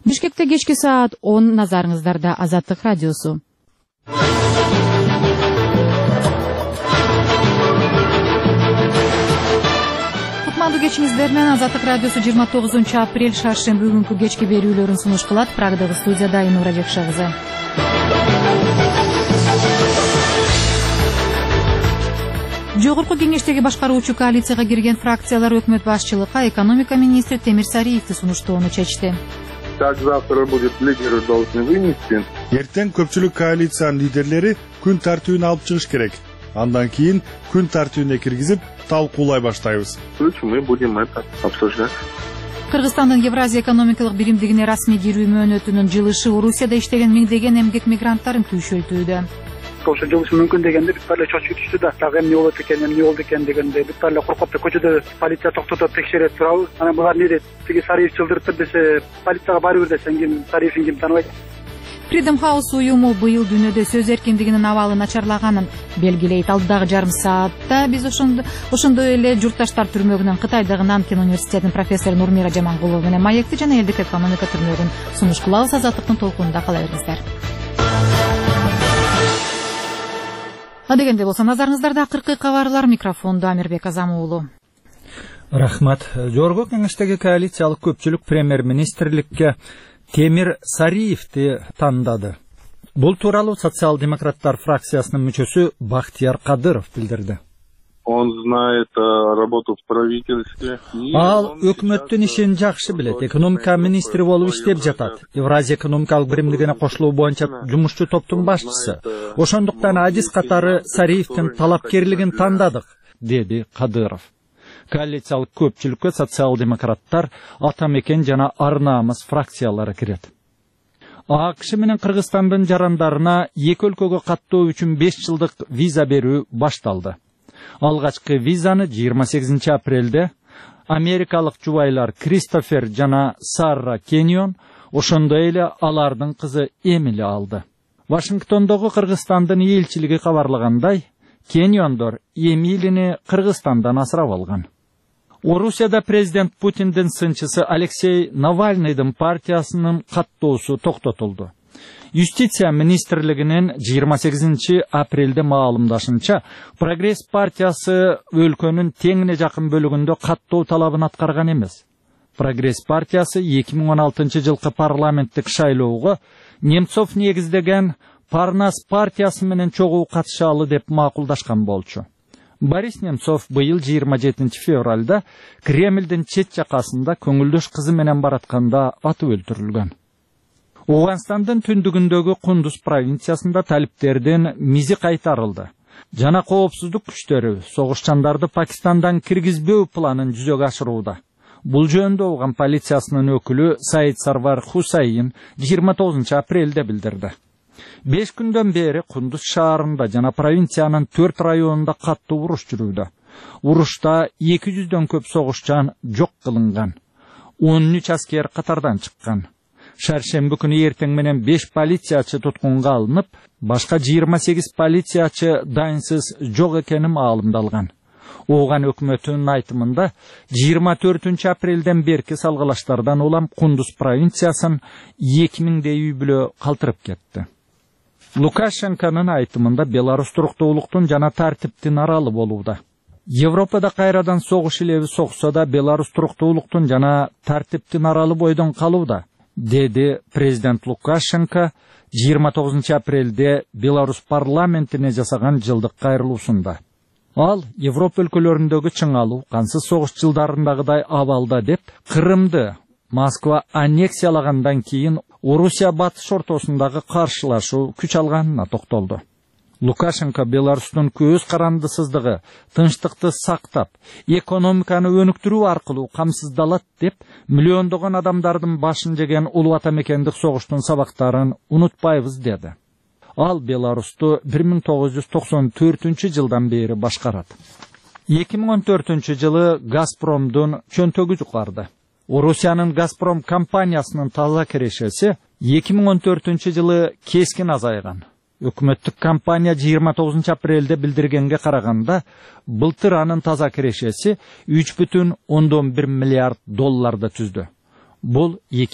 Бишкекте кечки саат 10 назарыңыздарда Азаттык радиосу. Кутмандуу кечиңиздер менен Азаттык радиосу 29 апрель шаршемби күнкү кечки берүүлөрүн сунуш кылат. Прагдагы студияда Айнура Жекшагызы. Жогорку кеңештеги башкаруучу коалицияга кирген фракциялар өкмөт башчылыкка экономика министри Темир Сариевди сунуштоону чечти. Как завтра будет лидеры должны вынести. Эртең көпчүлүк коалициянын лидерлери күн тартүүнү алып чыгыш керек. Андан кийин күн тартүүнүнө киргизип талкуулай баштайбыз. Мы будем это обсуждать. Кыргызстандын Евразия экономикалык биримдигине расмий кирүү мөөнөтүнүн жылышы Орусияда иштеген миңдеген эмгек мигранттарын күйшөлтүүдө. Ошо жылышы мүмкүн дегенде биз баары чочуп түштү да, дагы эмне болот экен, эмне болду экен дегенде биз баары коркуп көчөдө полиция токтотуп текшере турабыз. Анан булар эмне дейт? Тиги Сариев чылдырыптыр десе, полицияга барып десең ким Сариевин ким тааныбайт. Freedom House уюму быйыл дүйнөдө сөз эркиндигинин абалы начарлаганын белгилейт. Алдагы жарым саатта биз ошондой эле журтташтар түрмөгүнөн Кытайдагы Нанкин университетинин профессору Нурмира Жамангулова менен маекти жана элдик экономика түрмөгүн сунуш кылабыз. Азаттыктын толкунунда кала бериңиздер. Дегенде болсо назарыңыздарда акыркы кабарлар. Микрофондо Амирбек Азам уулу. Рахмат. Жогорку кеңештеги коалициялык көпчүлүк премьер-министрликке Темир Сариевди тандады. Бул тууралуу социал-демократтар фракциясынын мүчөсү Бактияр Кадыров билдирди. Он знает работу в правительстве. Ал өкмөттүн ишин жакшы билет. Экономика министри болуп иштеп жатат. Евразия экономикалык биримдигине кошулуу боюнча жумушчу топтун башчысы. Ошондуктан адис катары Сариевдин талапкерлигин тандадык, деди Кадыров. Коалициялык көпчүлүккө социал-демократтар, Ата мекен жана Ар намыс фракциялары кирет. АКШ менен Кыргызстандын жарандарына эки өлкөгө каттоо үчүн 5 жылдык виза берүү башталды. Алгачкы визаны 28 апрелде америкалык жубайлар Кристофер жана Сара Кеньон, ошондой эле алардын кызы Эмили алды. Вашингтондогу Кыргызстандын элчилиги кабарлагандай, Кеньондор Эмилини Кыргызстандан асырап алган. Орусияда президент Путиндин сынчысы Алексей Навальныйдын партиясынын каттоосу токтотулду. Юстиция министрлигинин 28 апрелде маалымдашынча, Прогресс партиясы өлкөнүн теңине жакын бөлүгүндө каттоо талабын аткарган эмес. Прогресс партиясы 2016 жылкы парламенттик шайлоого Немцов негиздеген Парнас партиясы менен чогуу катышалы деп макулдашкан болчу. Борис Немцов быйыл 27 февралда Кремлдин чет жакасында көңүлдөш кызы менен баратканда атып өлтүрүлгөн. Ауганстандын түндүгүндөгү Кундуз провинциясында талиптердин мизи кайтарылды. Жана коопсуздук күчтөрү согушчандарды Пакистандан киргизбөө планын жүзөгө ашырууда. Бул жөнүндө Ауган полициясынын өкүлү Саид Сарвар Хусайин 29 апрелде билдирди. 5 күндөн бери Кундуз шаарында жана провинциянын 4 районунда каттуу уруш жүрүүдө. Урушта 200дөн көп согушчан жок кылынган. 13 аскер катардан чыккан. Шаршемби күнү эртең менен 5 полициячы туткунга алынып, башка 28 полициячы дайынсыз жок экени маалымдалган. Ауган өкмөтүнүн айтымында 24 апрелден берки салгылаштардан улам Кундуз провинциясын 2000дей үй бүлө калтырып кетти. Лукашенконун айтымында Беларусь туруктуулуктун жана тартиптин аралы болууда. Европада кайрадан согуш илеби соксо да Беларусь туруктуулуктун жана тартиптин аралы бойдон калууда, деди президент Лукашенко 29 апрелде Беларусь парламентине жасаган жылдык кайрылуусунда. Ал Европа өлкөлөрүндөгү чыңалуу кансыз согуш жылдарындагыдай абалда деп, Крымды Москва аннексиялагандан кийин Орусия батыш ортосундагы каршылашуу күч алганына токтолду. Лукашенко Беларустун көз карандысыздыгы, тынчтыкты сактап, экономиканы өнүктүрүү аркылуу камсыздалат деп, миллиондогон адамдардын башын жеген улуу ата мекендик согуштун сабактарын унутпайбыз деди. Ал Беларусту 1994 жылдан бери башкарат. 2014 жылы Газпромдун чөнтөгү жукарды. Орусиянын Газпром компаниясынын таза кирешеси 2014 жылы кескин азайган. Өкмөттүк компания 29 апрелде билдиргенге караганда, былтыр анын таза кирешеси $3,1 миллиард түздү. Бул